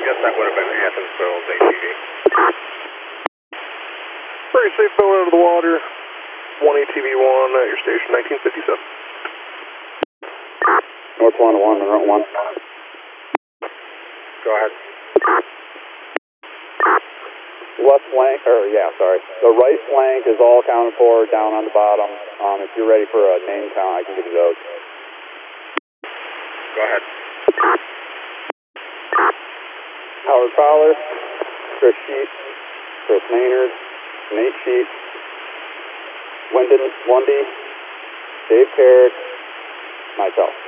guess that would have been Athensville's ATV. Pretty safe fell out of the water. 1 ATV1 at your station, 1957. North 1 to 1, and Route 1. Go ahead. Left flank, the right flank is all accounted for down on the bottom. If you're ready for a name count, I can give you those. Go ahead. Howard Fowler, Chris Sheep, Chris Maynard, Nate Sheep, Wyndon Lundy, Dave Carrick, myself.